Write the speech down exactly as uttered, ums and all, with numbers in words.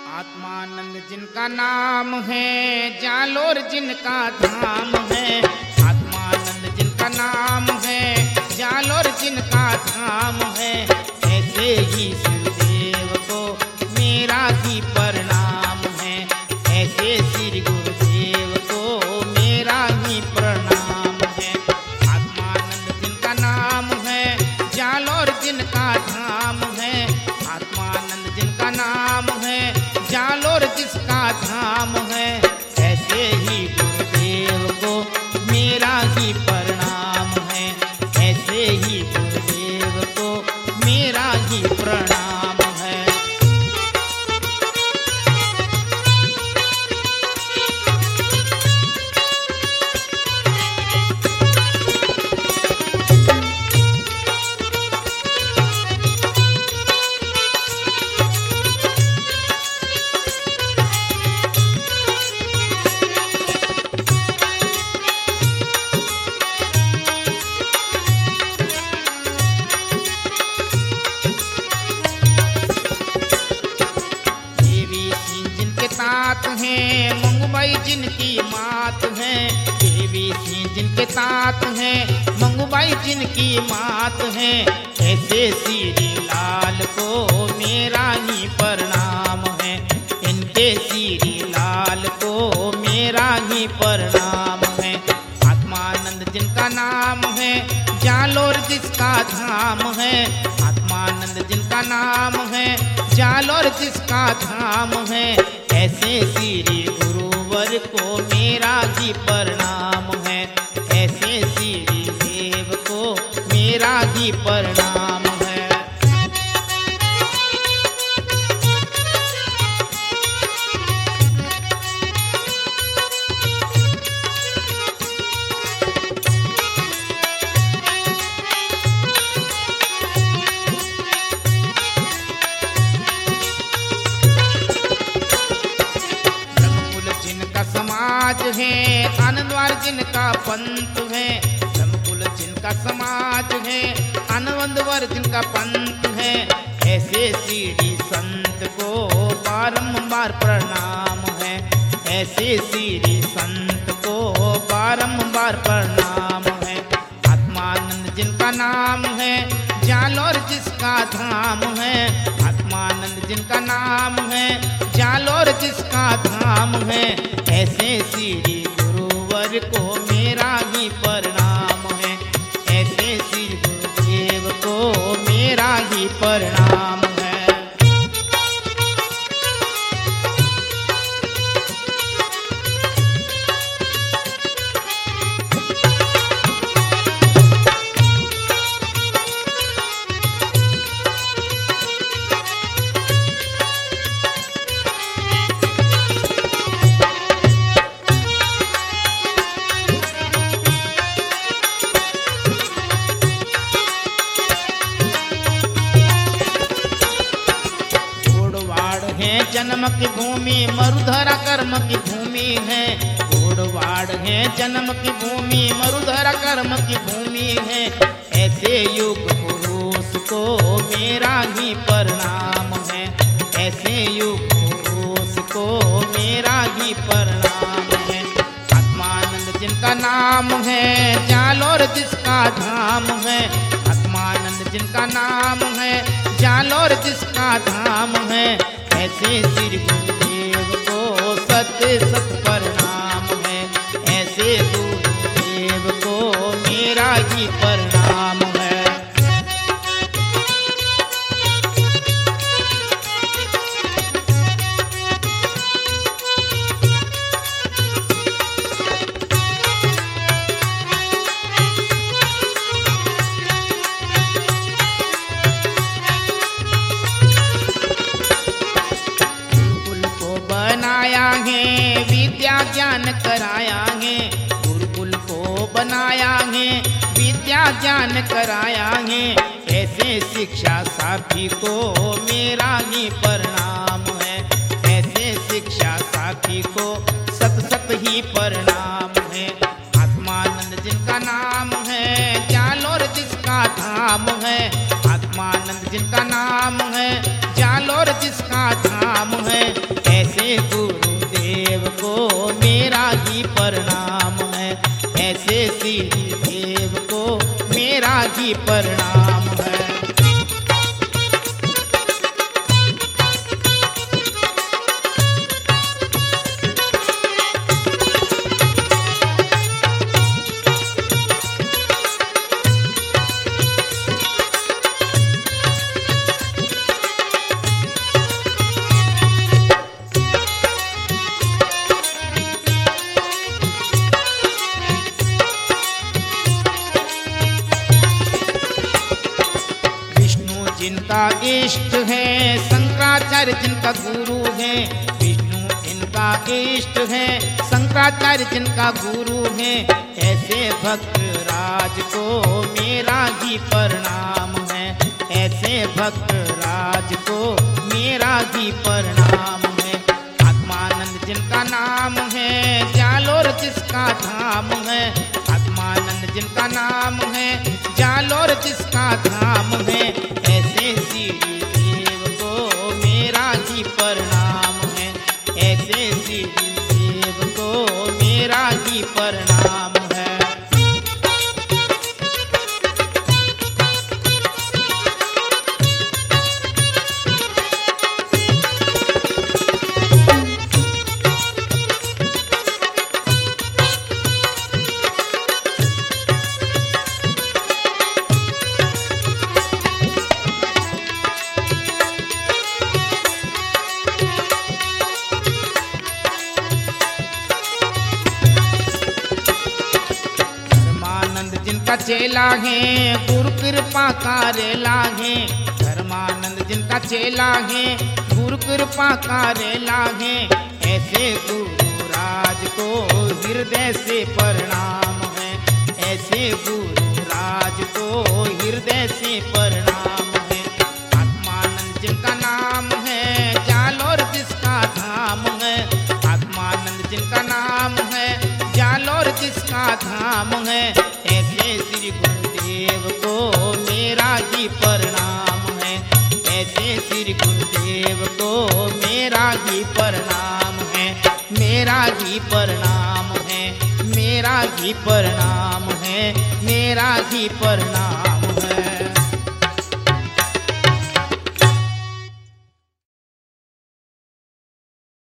आत्मानंद जिनका नाम है, जालोर जिनका धाम है। आत्मानंद जिनका नाम है, जालोर जिनका धाम है। ऐसे ही शिवदेव को मेरा ही प्रणाम है। ऐसे श्री गुरुदेव को मेरा ही प्रणाम है। आत्मानंद जिनका नाम है, जालोर जिनका धाम है। आत्मानंद जिनका नाम है, जालोर जिसका धाम है। ऐसे ही गुरुदेव को मेरा ही प्रणाम है। ऐसे ही गुरुदेव को मेरा ही प्रणाम है। तात हैं मंगूबाई जिनकी मात है। देवी सिंह जिनके तात हैं, मंगूबाई जिनकी मात है। ऐसे श्री लाल को मेरा ही प्रणाम है। इनके श्री लाल को मेरा ही प्रणाम है। आत्मानंद जिनका नाम है, जालोर जिसका धाम है। आत्मानंद जिनका नाम है, जालोर जिसका धाम है। ऐसे श्री गुरुवर को मेरा ही प्रणाम है। ऐसे श्री देव को मेरा ही प्रणाम है। समाज है, आनंदवार जिनका पंथ है। ब्रह्मकुल जिनका समाज है, आनंदवर जिनका पंथ है। ऐसे श्री संत को बारंबार प्रणाम है। ऐसे श्री संत को बारंबार प्रणाम है। आत्मानंद जिनका नाम है, जालोर जिसका धाम है। आत्मानंद जिनका नाम है, जालोर जिसका धाम है। ऐसे श्री गुरुवर को मेरा ही प्रणाम है। ऐसे श्री गुरुदेव को मेरा ही प्रणाम है। जन्म की भूमि मरुधरा कर्म की भूमि है। घोड़वाड़ है जन्म की भूमि, मरुधरा कर्म की भूमि है। ऐसे युग पुरुष को मेरा ही प्रणाम है। ऐसे युग पुरुष को मेरा ही प्रणाम है। आत्मानंद जिनका नाम है, जालोर जिसका धाम है। आत्मानंद जिनका नाम है, जालोर जिसका धाम है। ऐसे श्री गुरुदेव को सत सत प्रणाम है। ऐसे गुरुदेव को मेरा ही प्रणाम है। है विद्या ज्ञान कराया है। गुरुकुल को बनाया है, विद्या ज्ञान कराया है। ऐसे शिक्षा साथी को मेरा ही प्रणाम है। ऐसे शिक्षा साथी को सत सत ही प्रणाम है। आत्मानंद जिनका नाम है, जालोर जिसका धाम है। आत्मानंद जिनका नाम है, जालोर जिसका धाम है, ऐसे गुरुदेव को मेरा ही प्रणाम है, ऐसे श्री देव को मेरा ही प्रणाम है। जिनका इष्ट है शंकराचार्य जिनका गुरु है, विष्णु जिनका इष्ट है शंकराचार्य जिनका गुरु है, ऐसे भक्त राज को मेरा ही प्रणाम है, ऐसे भक्त राज को मेरा ही प्रणाम है। आत्मानंद जिनका नाम है, जालोर जिसका धाम है, आत्मानंद जिनका नाम है, जालोर जिसका धाम है, ऐसे श्री देव को मेरा ही प्रणाम है, ऐसे श्री देव को मेरा ही प्रणाम है। जिनका चेला है गुरु कृपा करेला है, धर्मानंद जिनका चेला है गुरु कृपा करेला है, ऐसे गुरु राज को हृदय से प्रणाम है, ऐसे गुरु राज को हृदय से प्रणाम है। आत्मानंद जिनका नाम है, जालोर जिसका धाम है, आत्मानंद जिनका नाम है, जालोर जिसका धाम है, ऐसे श्री गुरुदेव को मेरा ही प्रणाम है, ऐसे श्री गुरुदेव को मेरा ही प्रणाम है, मेरा ही प्रणाम है, मेरा ही प्रणाम है, मेरा ही प्रणाम।